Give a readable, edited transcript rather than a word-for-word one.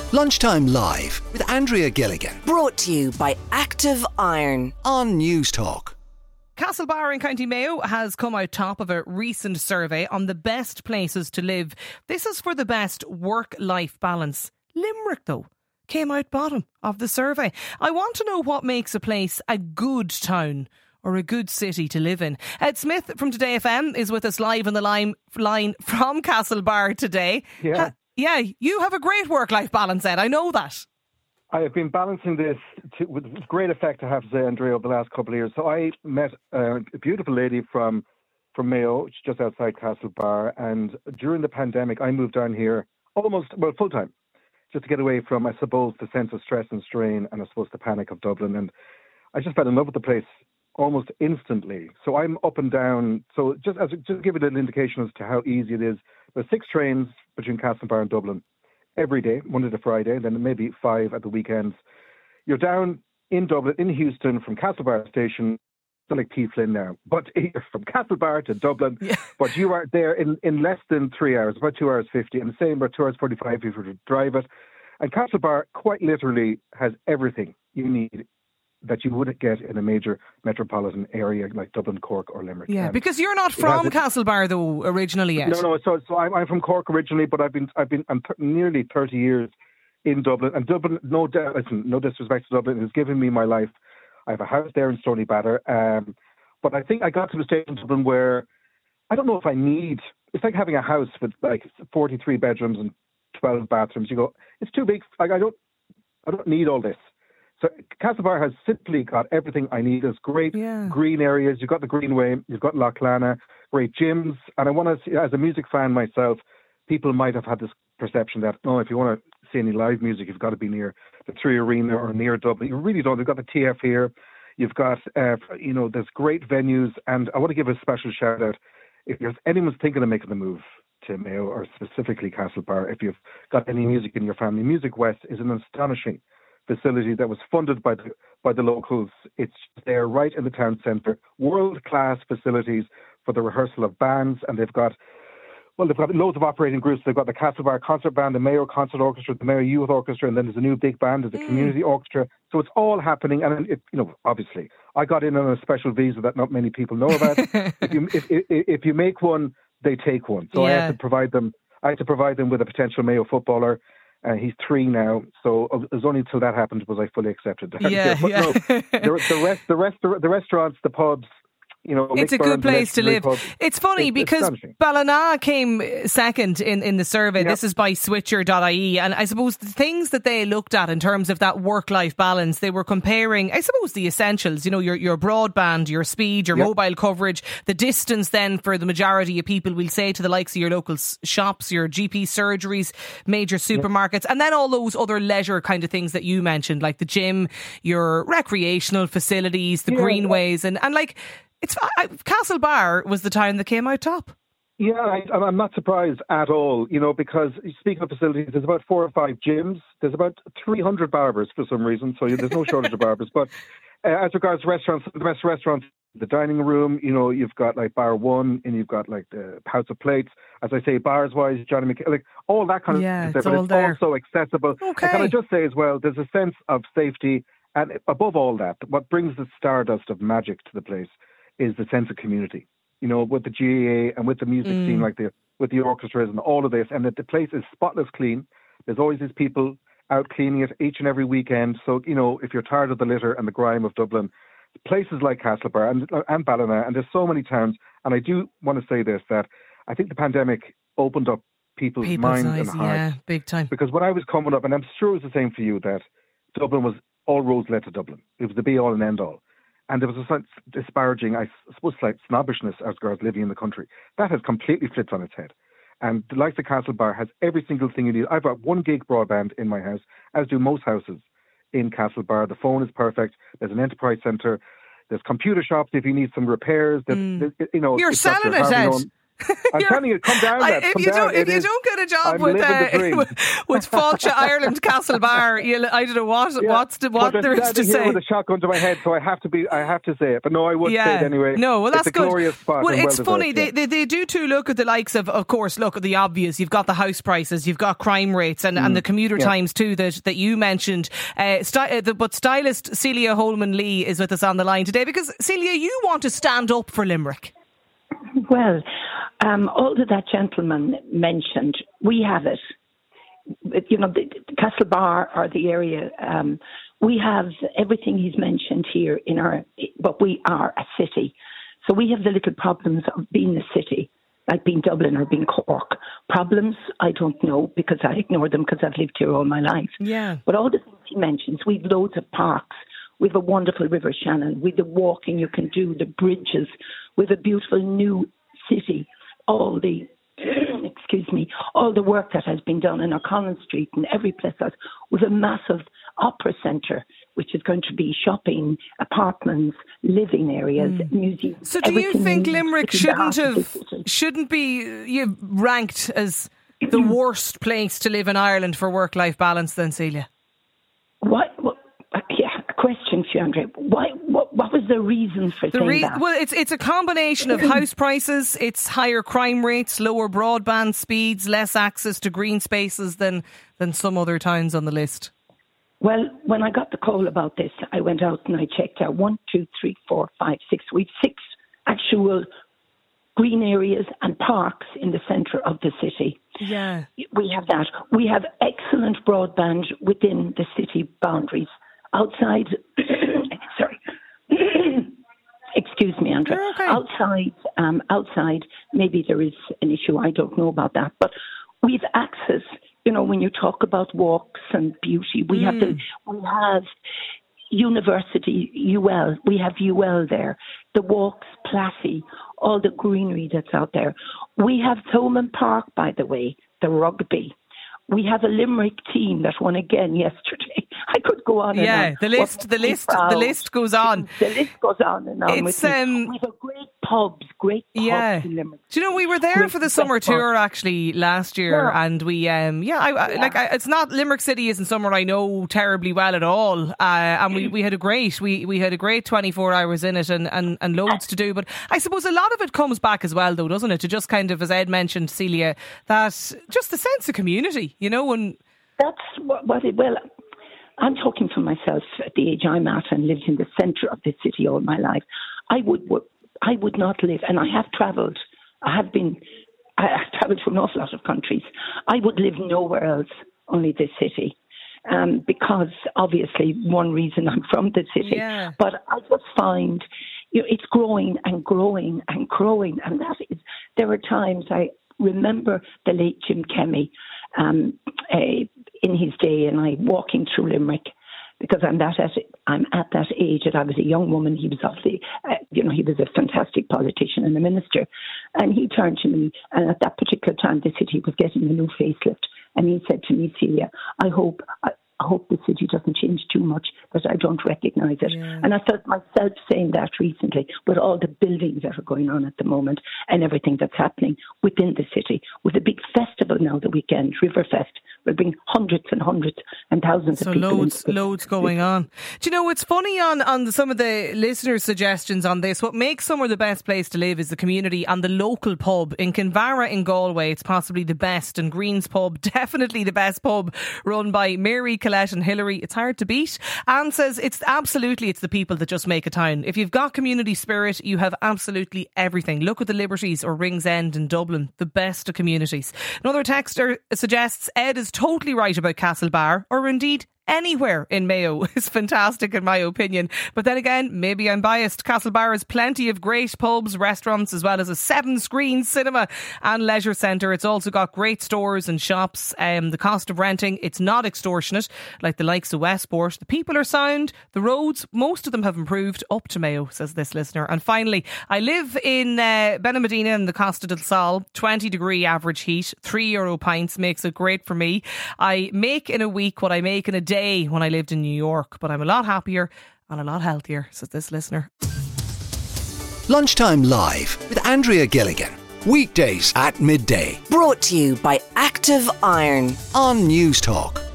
Lunchtime Live with Andrea Gilligan Brought to you by Active Iron on News Talk. Castlebar in County Mayo has come out top of a recent survey on the best places to live. This is for the best work-life balance. Limerick, though, came out bottom of the survey. I want to know what makes a place a good town or a good city to live in. Ed Smith from Today FM is with us live on the line from Castlebar today. Yeah. You have a great work-life balance, Ed. I know that. I have been balancing this with great effect, I have to say, Andrea, over the last couple of years. So I met a beautiful lady from Mayo, just outside Castlebar, and during the pandemic, I moved down here full-time, just to get away from, I suppose, the sense of stress and strain and, I suppose, the panic of Dublin. And I just fell in love with the place almost instantly. So I'm up and down. So just to give it an indication as to how easy it is, there's 6 trains between Castlebar and Dublin every day, Monday to Friday, then maybe 5 at the weekends. You're down in Dublin, in Houston, from Castlebar station, like P. Flynn now, but you're from Castlebar to Dublin, but you are there in less than 3 hours, about 2 hours 50, and the same about 2 hours 45 if you were to drive it. And Castlebar quite literally has everything you need that you wouldn't get in a major metropolitan area like Dublin, Cork or Limerick. Yeah, because you're not from Castlebar though originally yet. No. So I'm from Cork originally, but I'm nearly 30 years in Dublin. And Dublin, no disrespect to Dublin, has given me my life. I have a house there in Stony Batter. But I think I got to the stage in Dublin where I don't know if I need. It's like having a house with like 43 bedrooms and 12 bathrooms. You go, it's too big. Like I don't need all this. So Castlebar has simply got everything I need. There's great green areas. You've got the Greenway. You've got Lough Clana, great gyms. And I want to see, as a music fan myself, people might have had this perception that, if you want to see any live music, you've got to be near the Three Arena or near Dublin. You really don't. They've got the TF here. You've got, there's great venues. And I want to give a special shout out. If anyone's thinking of making the move to Mayo or specifically Castlebar, if you've got any music in your family, Music West is an astonishing facility that was funded by the locals. It's there right in the town centre. World-class facilities for the rehearsal of bands, and they've got loads of operating groups. They've got the Castlebar Concert Band, the Mayo Concert Orchestra, the Mayo Youth Orchestra, and then there's a new big band, there's a community orchestra. So it's all happening, and obviously, I got in on a special visa that not many people know about. if you make one, they take one. So I had to provide them with a potential Mayo footballer. He's 3 now, so it was only until that happened was I fully accepted. No, the restaurants, the pubs, it's a good place to live. It's funny because Ballina came second in the survey. This is by switcher.ie, and I suppose the things that they looked at in terms of that work-life balance, they were comparing, I suppose, the essentials, your broadband, your speed, your mobile coverage, the distance then for the majority of people, we'll say, to the likes of your local shops, your GP surgeries, major supermarkets, and then all those other leisure kind of things that you mentioned, like the gym, your recreational facilities, the greenways, and like, Castlebar was the town that came out top. Yeah, I'm not surprised at all, because speaking of facilities, there's about 4 or 5 gyms. There's about 300 barbers for some reason, so there's no shortage of barbers. But as regards restaurants, the best restaurants, the dining room, you've got like Bar One, and you've got like the House of Plates. As I say, bars-wise, Johnny McKay, like all that kind of stuff. But it's also accessible. Okay. And can I just say as well, there's a sense of safety, and above all that, what brings the stardust of magic to the place is the sense of community, with the GAA and with the music scene, with the orchestras and all of this, and that the place is spotless clean. There's always these people out cleaning it each and every weekend. So, if you're tired of the litter and the grime of Dublin, places like Castlebar and Ballina, and there's so many towns, and I do want to say this, that I think the pandemic opened up people's minds and hearts. Yeah, big time. Because when I was coming up, and I'm sure it was the same for you, that Dublin was, all roads led to Dublin. It was the be-all and end-all. And there was a disparaging, I suppose, like snobbishness as regards living in the country. That has completely flipped on its head. And the likes of Castlebar has every single thing you need. I've got 1 gig broadband in my house, as do most houses in Castlebar. The phone is perfect. There's an enterprise centre. There's computer shops if you need some repairs. You're selling it, Ed. I'm telling you, come down. If you don't get a job with Fáilte Ireland Castlebar, I don't know what there is to say. With a shotgun to my head, so I have to say it. But no, I would say it anyway. No, well, that's it's a glorious spot. Well, it's funny. They do too look at the likes of course, look at the obvious. You've got the house prices, you've got crime rates, and the commuter times too that you mentioned. But stylist Celia Holman-Lee is with us on the line today because Celia, you want to stand up for Limerick. Well, all that gentleman mentioned, we have it. The Castlebar or the area, we have everything he's mentioned here but we are a city. So we have the little problems of being a city, like being Dublin or being Cork. Problems, I don't know because I ignore them because I've lived here all my life. Yeah. But all the things he mentions, we've loads of parks. We have a wonderful River Shannon. We have the walking you can do, the bridges. We have a beautiful new city. All the work that has been done in O'Connell Street and every place else. We have a massive opera centre, which is going to be shopping, apartments, living areas, museums. So do you think Limerick shouldn't be ranked as the worst place to live in Ireland for work-life balance then, Celia? Question for you, Andre. What was the reason for saying that? Well, it's a combination of house prices, it's higher crime rates, lower broadband speeds, less access to green spaces than some other towns on the list. Well, when I got the call about this, I went out and I checked out 1, 2, 3, 4, 5, 6. We have 6 actual green areas and parks in the centre of the city. Yeah. We have that. We have excellent broadband within the city boundaries. Outside, sorry, excuse me, Andrea. Okay. Outside, maybe there is an issue. I don't know about that, but we've access. When you talk about walks and beauty, we have University UL. We have UL there. The walks, Plassey, all the greenery that's out there. We have Thomond Park, by the way, the rugby. We have a Limerick team that won again yesterday. I could go on and on. Yeah, the list goes on. The list goes on and on. We have great pubs in Limerick. Do you know, we were there for the summer tour actually last year, and we it's not, Limerick City isn't somewhere I know terribly well at all, and we had a great 24 hours in it and loads to do. But I suppose a lot of it comes back as well, though, doesn't it? To just kind of, as Ed mentioned, Celia, that just the sense of community. That's well, I'm talking for myself at the age I'm at and lived in the centre of the city all my life. I would not live, and I have travelled. I've travelled to an awful lot of countries. I would live nowhere else, only this city. Because obviously one reason I'm from the city. Yeah. But I just find it's growing and growing and growing, and there are times I remember the late Jim Kemmy in his day, and I walking through Limerick because I'm at that age that I was a young woman. He was obviously, he was a fantastic politician and a minister, and he turned to me, and at that particular time the city was getting a new facelift, and he said to me, Celia, I hope the city doesn't change too much, but I don't recognise it. Yeah. And I felt myself saying that recently with all the buildings that are going on at the moment and everything that's happening within the city. With a big festival now the weekend, Riverfest, will bring hundreds and hundreds and thousands of people. So loads going on. Do you know, it's funny on some of the listeners' suggestions on this, what makes somewhere the best place to live is the community and the local pub. In Kinvara in Galway, it's possibly the best, and Green's Pub, definitely the best pub, run by Mary, Colette and Hilary. It's hard to beat. Anne says it's the people that just make a town. If you've got community spirit, you have absolutely everything. Look at the Liberties or Ringsend in Dublin, the best of communities. Another texter suggests Ed is totally right about Castlebar, or indeed anywhere in Mayo is fantastic in my opinion. But then again, maybe I'm biased. Castlebar has plenty of great pubs, restaurants, as well as a 7-screen cinema and leisure centre. It's also got great stores and shops. The cost of renting, it's not extortionate like the likes of Westport. The people are sound. The roads, most of them have improved up to Mayo, says this listener. And finally, I live in Benalmadena in the Costa del Sol. 20 degree average heat, €3 pints makes it great for me. I make in a week what I make in a day when I lived in New York, but I'm a lot happier and a lot healthier, says this listener. Lunchtime Live with Andrea Gilligan Weekdays at midday. Brought to you by Active Iron On News Talk.